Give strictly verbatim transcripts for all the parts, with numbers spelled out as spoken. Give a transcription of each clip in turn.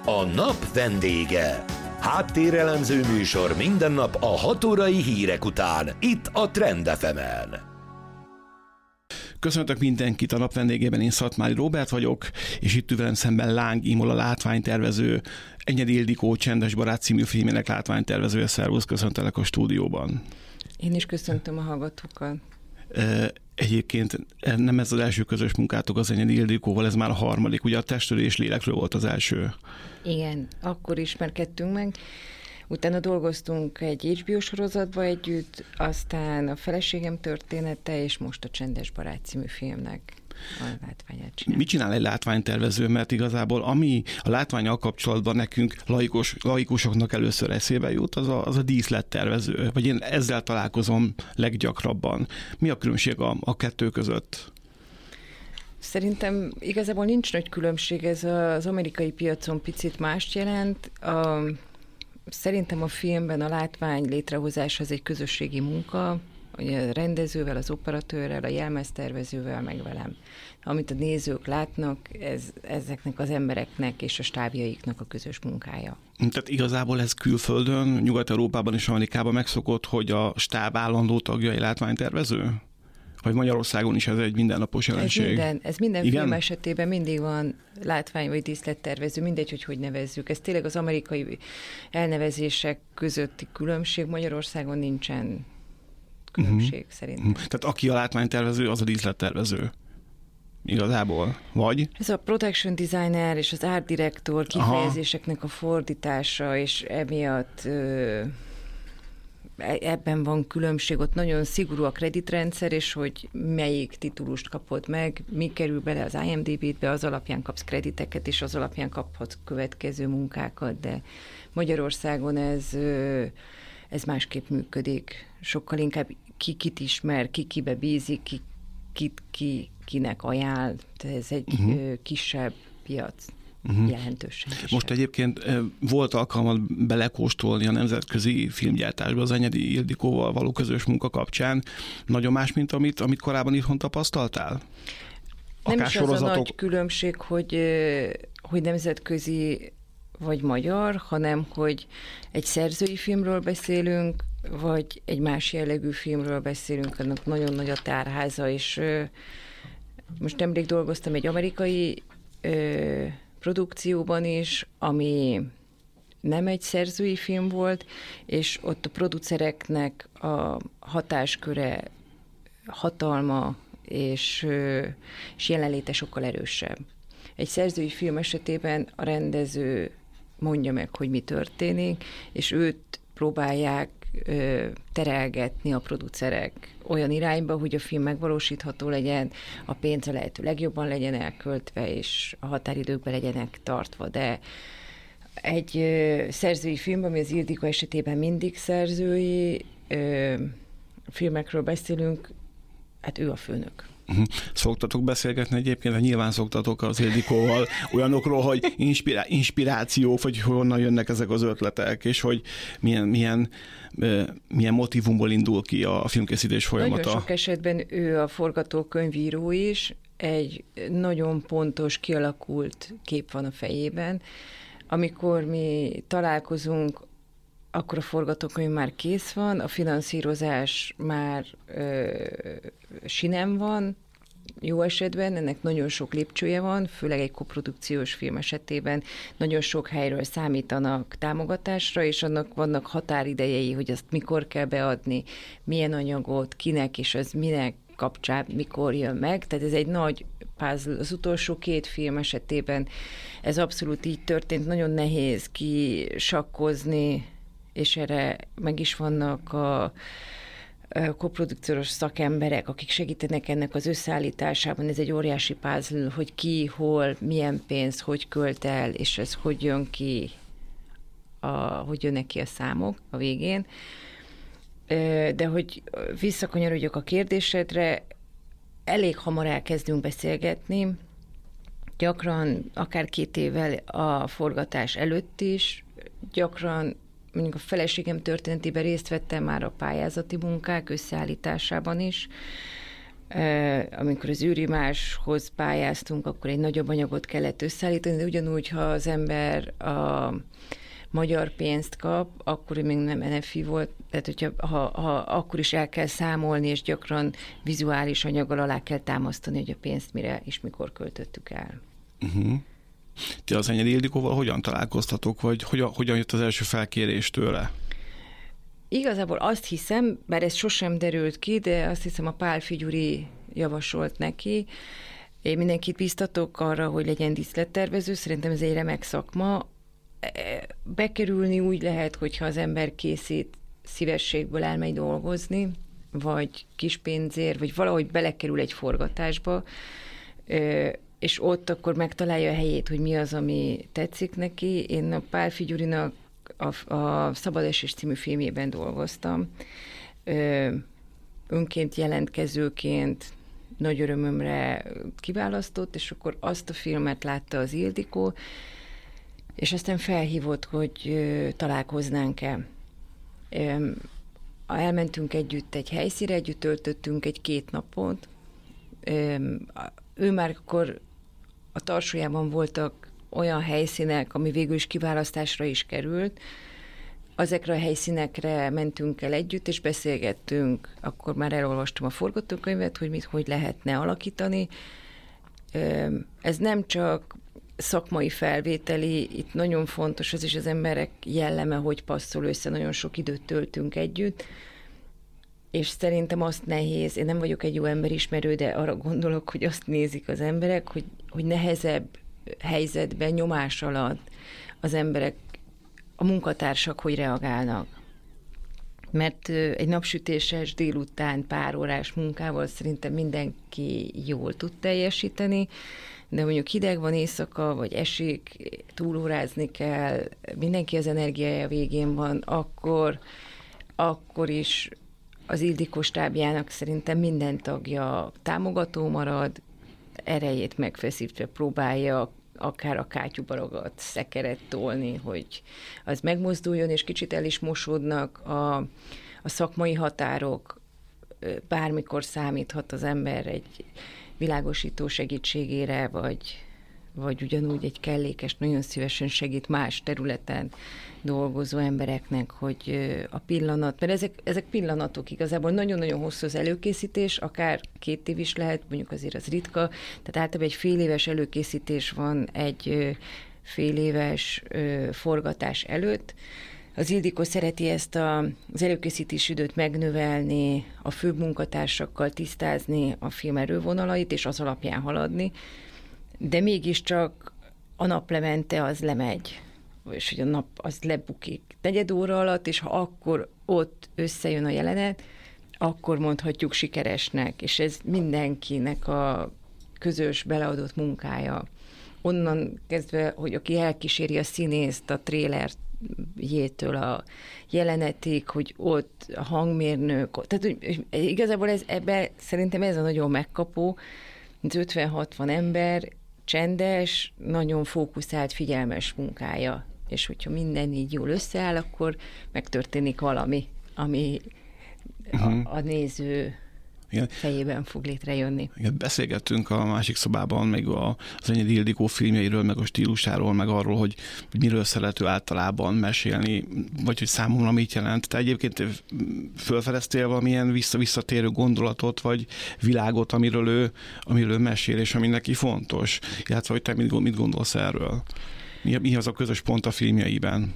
A nap vendége. Háttérelemző műsor minden nap a hat órai hírek után, itt a Trend ef emen. Köszöntök mindenkit, a nap vendégében én Szatmári Róbert vagyok, és itt ül velem szemben Láng Imola látványtervező, Enyedi Ildikó Csendes barát című filmének látványtervezője. Szervusz, köszöntelek a stúdióban. Én is köszöntöm a hallgatókat. Egyébként nem ez az első közös munkátok az Enyedi Ildikóval, ez már a harmadik, ugye a Testről és lélekről volt az első. Igen, akkor ismerkedtünk meg. Utána dolgoztunk egy há bé o sorozatba együtt, aztán a Feleségem története, és most a Csendes barát című filmnek a látványát csinál. Mit csinál egy látványtervező? Mert igazából ami a látvánnyal kapcsolatban nekünk laikus, laikusoknak először eszébe jut, az a, az a díszlettervező. Vagy én ezzel találkozom leggyakrabban. Mi a különbség a, a kettő között? Szerintem igazából nincs nagy különbség, ez az amerikai piacon picit mást jelent. A, szerintem a filmben a látvány létrehozása az egy közösségi munka, a rendezővel, az operatőrrel, a jelmeztervezővel, meg velem. Amit a nézők látnak, ez, ezeknek az embereknek és a stábjaiknak a közös munkája. Tehát igazából ez külföldön, Nyugat-Európában és Amerikában megszokott, hogy a stáb állandó tagja egy látványtervező? Vagy Magyarországon is ez egy mindennapos jelenség? Ez minden, ez minden Igen? film esetében mindig van látvány vagy díszlettervező, mindegy, hogy hogy nevezzük. Ez tényleg az amerikai elnevezések közötti különbség, Magyarországon nincsen különbség uh-huh. szerintem. Tehát aki a látványtervező, az a díszlettervező. Igazából. Vagy? Ez a production designer és az art director kifejezéseknek a fordítása, és emiatt ö, ebben van különbség. Ott nagyon szigorú a kreditrendszer, és hogy melyik titulust kapod meg, mi kerül bele az i em dé bé-be, az alapján kapsz krediteket, és az alapján kaphatsz következő munkákat, de Magyarországon ez, ö, ez másképp működik. Sokkal inkább ki kit ismer, ki kibe bízik, ki, kit ki kinek ajánl, ez egy uh-huh. kisebb piac, uh-huh. jelentősen kisebb. Most egyébként volt alkalmad belekóstolni a nemzetközi filmgyártásba az Enyedi Ildikóval való közös munka kapcsán. Nagyon más, mint amit, amit korábban itthon tapasztaltál? Akár nem is sorozatok... az a nagy különbség, hogy, hogy nemzetközi vagy magyar, hanem hogy egy szerzői filmről beszélünk, vagy egy más jellegű filmről beszélünk, annak nagyon nagy a tárháza, és ö, most nemrég dolgoztam egy amerikai ö, produkcióban is, ami nem egy szerzői film volt, és ott a producereknek a hatásköre, hatalma és, ö, és jelenléte sokkal erősebb. Egy szerzői film esetében a rendező mondja meg, hogy mi történik, és őt próbálják ö, terelgetni a producerek olyan irányba, hogy a film megvalósítható legyen, a pénz a lehető legjobban legyen elköltve, és a határidőkben legyenek tartva. De egy ö, szerzői film, ami az Ildikó esetében mindig szerzői ö, filmekről beszélünk, hát ő a főnök. Szoktatok beszélgetni egyébként, hát nyilván szoktatok az Ildikóval olyanokról, hogy inspirá- inspirációk, vagy honnan jönnek ezek az ötletek, és hogy milyen, milyen, milyen motivumból indul ki a filmkészítés folyamata. Nagyon sok esetben ő a forgatókönyvíró is, egy nagyon pontos, kialakult kép van a fejében. Amikor mi találkozunk, akkor a forgatókönyv már kész van, a finanszírozás már ö, sinem van, jó esetben, ennek nagyon sok lépcsője van, főleg egy koprodukciós film esetében nagyon sok helyről számítanak támogatásra, és annak vannak határidejei, hogy azt mikor kell beadni, milyen anyagot, kinek, és az minek kapcsán mikor jön meg. Tehát ez egy nagy puzzle. Az utolsó két film esetében ez abszolút így történt, nagyon nehéz kisakkozni, és erre meg is vannak a koprodukciós szakemberek, akik segítenek ennek az összeállításában. Ez egy óriási puzzle, hogy ki, hol, milyen pénz, hogy költ el, és ez hogy jön ki, a, hogy jönnek ki a számok a végén. De hogy visszakanyarodjak a kérdésedre, elég hamar elkezdünk beszélgetni, gyakran akár két évvel a forgatás előtt is, gyakran mondjuk a Feleségem történetében részt vettem már a pályázati munkák összeállításában is. Amikor az űrimáshoz pályáztunk, akkor egy nagyobb anyagot kellett összeállítani, de ugyanúgy, ha az ember a magyar pénzt kap, akkor még nem en ef i volt, tehát hogyha, ha, ha akkor is el kell számolni, és gyakran vizuális anyaggal alá kell támasztani, hogy a pénzt mire és mikor költöttük el. Uh-huh. Ti az Enyedi Ildikóval hogyan találkoztatok, vagy hogyan, hogyan jött az első felkérés tőle? Igazából azt hiszem, bár ez sosem derült ki, de azt hiszem a Pál Figyuri javasolt neki. Én mindenkit biztatok arra, hogy legyen díszlettervező, szerintem ez egy remek szakma. Bekerülni úgy lehet, hogyha az ember készít, szívességből elmegy dolgozni, vagy kis pénzért, vagy valahogy belekerül egy forgatásba, és ott akkor megtalálja a helyét, hogy mi az, ami tetszik neki. Én a Pál Figyurinak a, a Szabad Esés című filmjében dolgoztam. Önként jelentkezőként nagy örömömre kiválasztott, és akkor azt a filmet látta az Ildikó, és aztán felhívott, hogy találkoznánk-e. Elmentünk együtt egy helyszínre, együtt töltöttünk egy két napot. Ő már akkor a Tarsójában voltak olyan helyszínek, ami végül is kiválasztásra is került. Ezekre a helyszínekre mentünk el együtt, és beszélgettünk. Akkor már elolvastam a forgatókönyvet, hogy mit, hogy lehetne alakítani. Ez nem csak szakmai felvételi, itt nagyon fontos az is az emberek jelleme, hogy passzol össze, nagyon sok időt töltünk együtt, és szerintem azt nehéz, én nem vagyok egy jó emberismerő, de arra gondolok, hogy azt nézik az emberek, hogy, hogy nehezebb helyzetben, nyomás alatt az emberek, a munkatársak hogy reagálnak. Mert egy napsütéses délután pár órás munkával szerintem mindenki jól tud teljesíteni, de mondjuk hideg van éjszaka, vagy esik, túlórázni kell, mindenki az energiája végén van, akkor, akkor is az Ildikó stábjának szerintem minden tagja támogató marad, erejét megfeszítve próbálja akár a kátyúbaragat, szekeret tolni, hogy az megmozduljon, és kicsit el is mosódnak a, a szakmai határok, bármikor számíthat az ember egy világosító segítségére, vagy, vagy ugyanúgy egy kellékes, nagyon szívesen segít más területen dolgozó embereknek, hogy a pillanat, mert ezek, ezek pillanatok igazából, nagyon-nagyon hosszú az előkészítés, akár két év is lehet, mondjuk azért az ritka, tehát általában egy fél éves előkészítés van egy fél éves forgatás előtt. Az Ildikó szereti ezt a, az előkészítési időt megnövelni, a főbb munkatársakkal tisztázni a film erővonalait, és az alapján haladni, de mégiscsak a naplemente az lemegy, és hogy a nap az lebukik negyed óra alatt, és ha akkor ott összejön a jelenet, akkor mondhatjuk sikeresnek, és ez mindenkinek a közös beleadott munkája. Onnan kezdve, hogy aki elkíséri a színészt, a trélert, jétől a jelenetig, hogy ott a hangmérnök, tehát hogy igazából ez, ebbe, szerintem ez a nagyon megkapó, az ötven-hatvan ember, csendes, nagyon fókuszált, figyelmes munkája, és hogyha minden így jól összeáll, akkor megtörténik valami, ami uh-huh. a, a néző igen. fejében fog létrejönni. Igen, beszélgettünk a másik szobában még az Enyedi Ildikó filmjeiről, meg a stílusáról, meg arról, hogy miről szerető általában mesélni, vagy hogy számomra mit jelent. Te egyébként fölfedeztél valamilyen vissza-visszatérő gondolatot, vagy világot, amiről ő, amiről ő mesél, és ami neki fontos? Illetve, hogy te mit, mit gondolsz erről? Mi, mi az a közös pont a filmjeiben?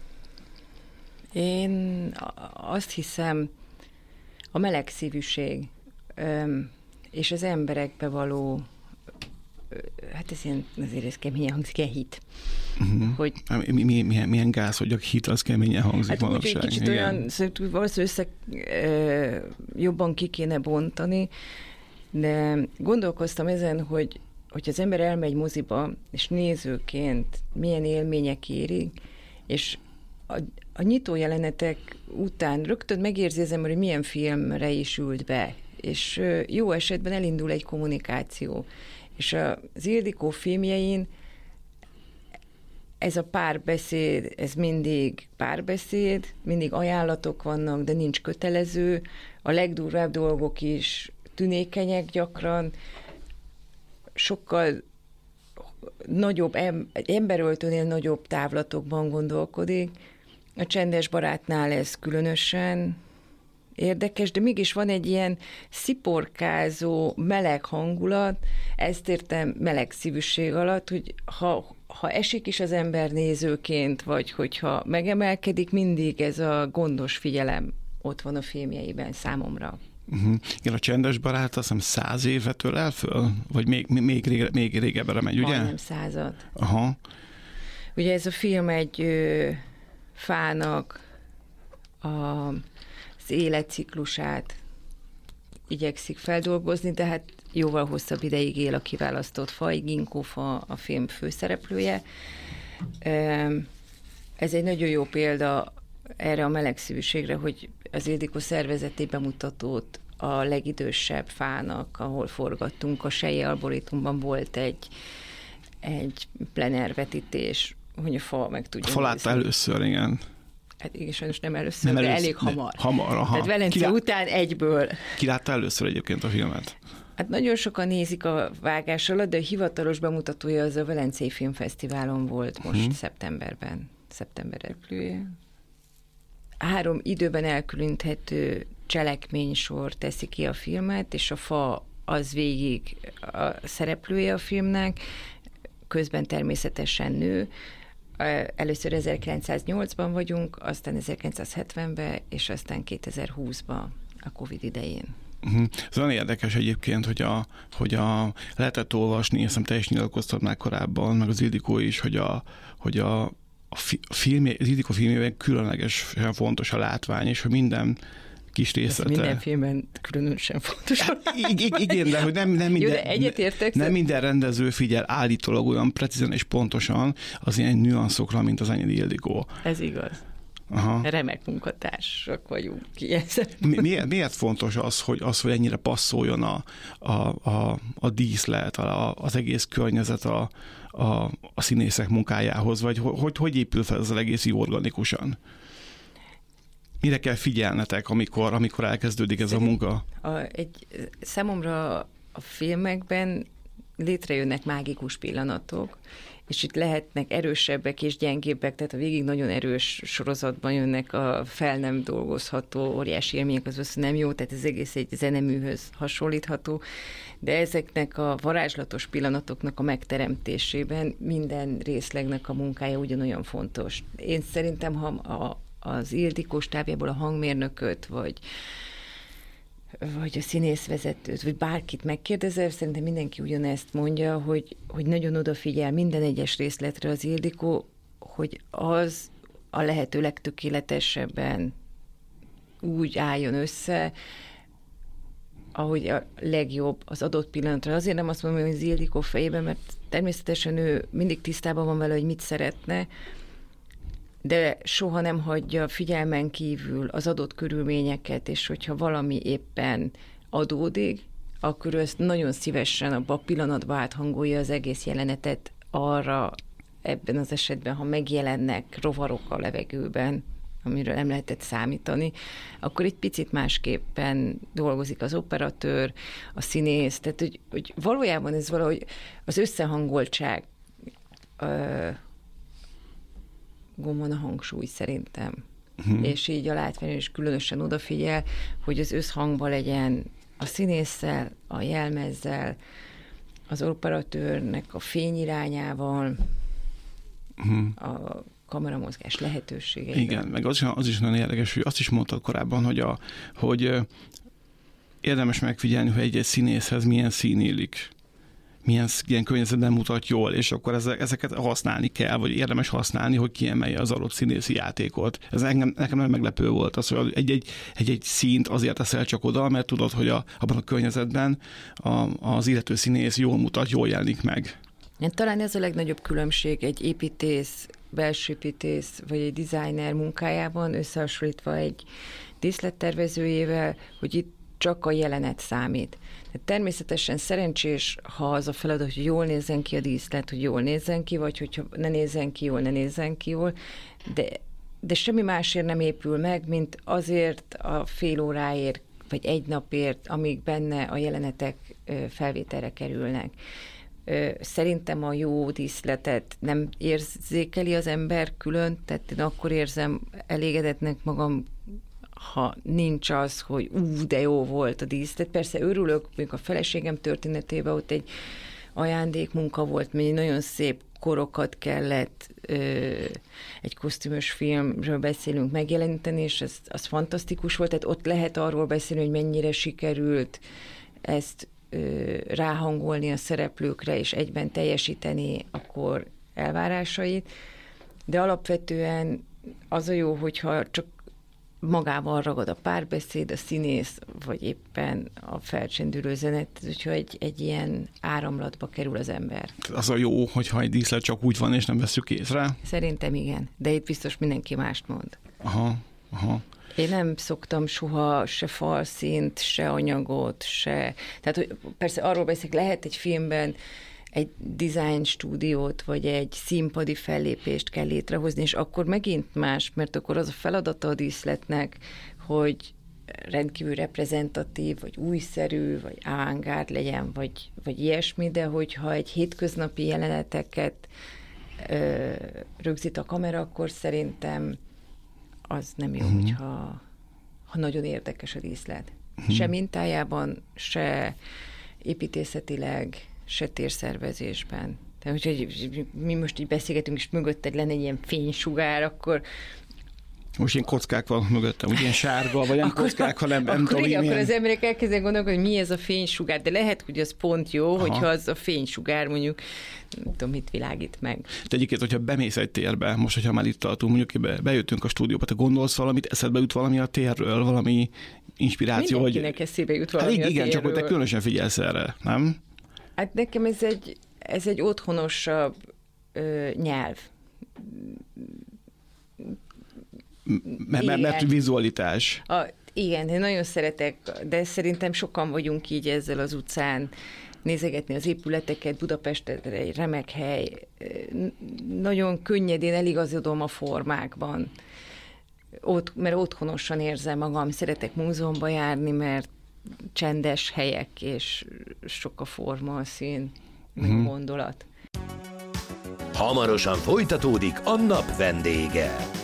Én azt hiszem, a melegszívűség, és az emberekbe való, hát ez ilyen, azért ez keményen hangzik, egy hit. Uh-huh. Hogy, mi, mi, milyen, milyen gáz, hogy a hit az keményen hangzik hát manapság. Hát kicsit igen. Olyan, szóval valószínűleg össze e, jobban ki kéne bontani, de gondolkoztam ezen, hogy hogy az ember elmegy moziba, és nézőként milyen élmények érik, és a, a nyitó jelenetek után rögtön megérzi az ember, hogy milyen filmre is ült be, és jó esetben elindul egy kommunikáció. És az Ildikó filmjein ez a párbeszéd, ez mindig párbeszéd, mindig ajánlatok vannak, de nincs kötelező. A legdurvább dolgok is tünékenyek gyakran, sokkal nagyobb, egy emberöltőnél nagyobb távlatokban gondolkodik. A csendes barátnál ez különösen érdekes, de mégis van egy ilyen sziporkázó, meleg hangulat, ezt értem meleg szívűség alatt, hogy ha, ha esik is az ember nézőként, vagy hogyha megemelkedik, mindig ez a gondos figyelem ott van a filmjeiben számomra. Uh-huh. Igen, a csendes barát azt hiszem száz évetől el föl? Vagy még, még, rége, még régebbre megy, ugye? Majdnem század. Aha. Ugye ez a film egy ö, fának a, az életciklusát igyekszik feldolgozni, de hát jóval hosszabb ideig él a kiválasztott fa, ginkófa a film főszereplője. Ez egy nagyon jó példa erre a melegszívűségre, hogy az Ildikó szervezeti bemutatót a legidősebb fának, ahol forgattunk, a Selye Arborétumban volt egy, egy plenervetítés, hogy a fa meg tudja. A fa látta először, igen. Hát igen, sajnos nem először, nem de először, elég hamar. Hamar, aha. Tehát Velence Kilá... után egyből. Ki látta először egyébként a filmet? Hát nagyon sokan nézik a vágás alatt, de a hivatalos bemutatója az a Velencei Filmfesztiválon volt most hmm. szeptemberben. Szeptember repülője. Három időben elkülöníthető cselekménysor teszi ki a filmet, és a fa az végig a szereplője a filmnek, közben természetesen nő. Először ezerkilencszáznyolcban vagyunk, aztán ezerkilencszázhetvenben, és aztán kétezer-húszban a Covid idején. Uh-huh. Ez olyan érdekes egyébként, hogy, a, hogy a, lehetett olvasni, hiszem te is nyilatkoztad már korábban, meg az Ildikó is, hogy a, hogy a, a filmje, az Ildikó filmjében különlegesen fontos a látvány, és hogy minden kis részlete. Ez minden filmben különösen fontos. Hát, igen, de hogy nem, nem, minden, Jó, de egyetértek, nem minden rendező figyel állítólag olyan precízen és pontosan az ilyen nüanszokra, mint az Enyedi Ildikó. Ez igaz. Aha. Remek munkatársak vagyunk ki. Mi, miért, miért fontos az, hogy, az, hogy ennyire passzoljon a, a, a, a díszlet, a, az egész környezet a, a, a színészek munkájához, vagy hogy, hogy épül fel ez az egész így organikusan? Mire kell figyelnetek, amikor, amikor elkezdődik ez a munka? A, egy, számomra a filmekben létrejönnek mágikus pillanatok, és itt lehetnek erősebbek és gyengébbek, tehát a végig nagyon erős sorozatban jönnek a fel nem dolgozható óriási élmények, az össze nem jó, tehát ez egész egy zeneműhöz hasonlítható, de ezeknek a varázslatos pillanatoknak a megteremtésében minden részlegnek a munkája ugyanolyan fontos. Én szerintem, ha a, az Ildikó stábjából a hangmérnököt, vagy vagy a színészvezetőt, vagy bárkit megkérdezel, szerintem mindenki ugyanezt mondja, hogy, hogy nagyon odafigyel minden egyes részletre az Ildikó, hogy az a lehető legtökéletesebben úgy álljon össze, ahogy a legjobb az adott pillanatra. Azért nem azt mondom, hogy az Ildikó fejében, mert természetesen ő mindig tisztában van vele, hogy mit szeretne, de soha nem hagyja figyelmen kívül az adott körülményeket, és hogyha valami éppen adódik, akkor ezt nagyon szívesen abban a pillanatban áthangolja az egész jelenetet arra, ebben az esetben, ha megjelennek rovarok a levegőben, amiről nem lehetett számítani, akkor egy picit másképpen dolgozik az operatőr, a színész, tehát hogy, hogy valójában ez valahogy az összehangoltság gomon a hangsúly szerintem. Hmm. És így a látvány is különösen odafigyel, hogy az összhangban legyen a színésszel, a jelmezzel, az operatőrnek a fényirányával, hmm. a kameramozgás lehetőségeivel. Igen, meg az, az is nagyon érdekes, hogy azt is mondtad korábban, hogy, a, hogy érdemes megfigyelni, hogy egy-egy színészhez milyen szín illik, milyen, milyen környezetben mutat jól, és akkor ezeket használni kell, vagy érdemes használni, hogy kiemelje az adott színészi játékot. Ez engem, nekem nagyon meglepő volt az, hogy egy-egy, egy-egy színt azért teszel csak oda, mert tudod, hogy a, abban a környezetben a, az illető színész jól mutat, jól jelenik meg. Talán ez a legnagyobb különbség egy építész, belsőépítész, vagy egy designer munkájában összehasonlítva egy díszlettervezőjével, hogy itt csak a jelenet számít. De természetesen szerencsés, ha az a feladat, hogy jól nézzen ki a díszlet, hogy jól nézzen ki, vagy hogyha ne nézzen ki jól, ne nézzen ki jól, de, de semmi másért nem épül meg, mint azért a fél óráért vagy egy napért, amíg benne a jelenetek felvételre kerülnek. Szerintem a jó díszletet nem érzékeli az ember külön, tehát én akkor érzem elégedetnek magam, ha nincs az, hogy ú, de jó volt a díszlet. Persze örülök, még a feleségem történetében ott egy ajándékmunka volt, még nagyon szép korokat kellett, egy kosztümös filmről beszélünk megjeleníteni, és ez, az fantasztikus volt, tehát ott lehet arról beszélni, hogy mennyire sikerült ezt ráhangolni a szereplőkre, és egyben teljesíteni akkor elvárásait, de alapvetően az a jó, hogyha csak magával ragad a párbeszéd, a színész, vagy éppen a felcsendülő zenet, úgyhogy egy, egy ilyen áramlatba kerül az ember. Az a jó, hogyha egy díszlet csak úgy van, és nem vesszük észre? Szerintem igen, de itt biztos mindenki mást mond. Aha, aha. Én nem szoktam soha se falszínt, se anyagot, se... Tehát hogy persze arról beszélek, lehet egy filmben egy design stúdiót, vagy egy színpadi fellépést kell létrehozni, és akkor megint más, mert akkor az a feladata a díszletnek, hogy rendkívül reprezentatív, vagy újszerű, vagy avantgárd legyen, vagy, vagy ilyesmi, de hogyha egy hétköznapi jeleneteket ö, rögzít a kamera, akkor szerintem az nem jó, uh-huh. hogyha ha nagyon érdekes a díszlet. Uh-huh. Se mintájában, se építészetileg, se térszervezésben. Tehát, hogy mi most így beszélgetünk, és mögötted lenne egy ilyen fénysugár, akkor... Most ilyen kockák van mögöttem, úgy ilyen sárga, vagy nem akkor, kockák, hanem nem tudom, igen, akkor ilyen... az emberek elkezdenek gondolni, hogy mi ez a fénysugár, de lehet, hogy az pont jó, aha. hogyha az a fénysugár mondjuk, nem tudom, mit világít meg. De egyébként, hogyha bemész egy térbe, most, hogyha már itt tartunk, mondjuk be, bejöttünk a stúdióba, te gondolsz valamit, eszedbe jut valami a térről, valami inspiráció? Mindenkinek hogy... eszébe jut valami hát, a igen, térről. Csak hogy te különösen figyelsz erre, nem? Hát nekem ez egy, ez egy otthonosabb ö, nyelv. M- m- mert vizualitás. A, igen, én nagyon szeretek, de szerintem sokan vagyunk így ezzel az utcán, nézegetni az épületeket, Budapest egy remek hely. Nagyon könnyedén eligazodom a formákban, Ott, mert otthonosan érzem magam, szeretek múzeumba járni, mert csendes helyek, és sok a forma, a szín, meg a gondolat. Hamarosan folytatódik a nap vendége.